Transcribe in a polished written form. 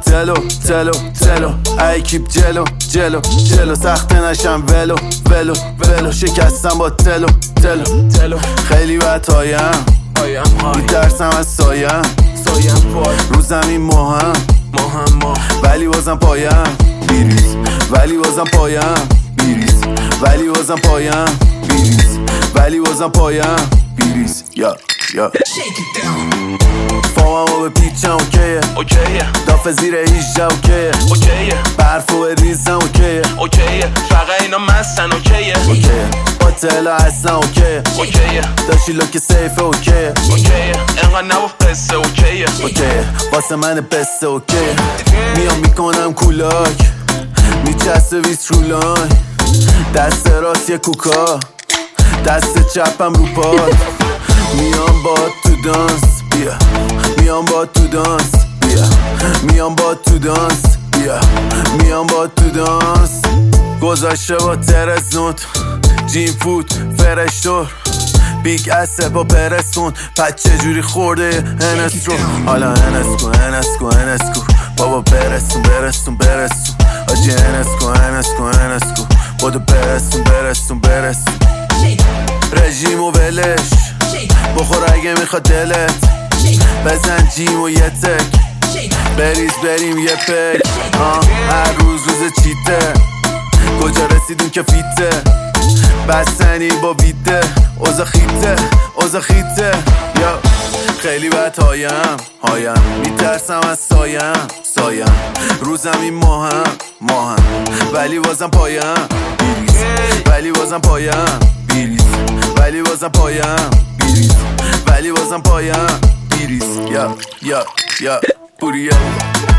تلو تلو تلو I keep جلو جلو جلو سخته نشم ولو ولو ولو شکستم با تلو تلو تلو خیلی بدهایم میترسم از سایم رو زمین ماهم ولی بازم پایم بیریز ولی بازم پایم بیریز ولی بازم پایم بیریز ولی بازم پایم بیریز یا یا فاممو به پیچم اوکیه دافه زیر 18 اوکیه برفو بریزم اوکیه فقط اینا مستن اوکیه با تلا اصلا اوکیه داشتی لوک سیفه اوکیه انقدر نبا قصه اوکیه واسه من بسته اوکیه میام میکنم کولاک میچسته ویس رو لاین دست راست یه کوکا دست چپم رو پاد میام با تو دانس بیا میام با تو دانس بیا میام با تو دانس بیا میام با تو دانس گذاشته با ترزنوت جیم فود فرشتور بیگ اسه با پرسون پس چجوری خورده انس رو حالا انس کو بابا برسون آجی انس کو بودو برسون رژیم و ولش بخور اگه میخواد دلت بزن جیم و یه تک بریز بریم یه پک هر روز چیته کجا رسیدیم که فیته بستنی با ویده اوزا خیته یا خیلی بدهایم میترسم از سایم رو زمین ماهم ولی بازم پایم بیریز ولی بازم پایم بیریز ولی بازم پایم بیریز ولی بازم پایم بیریز یا پوریا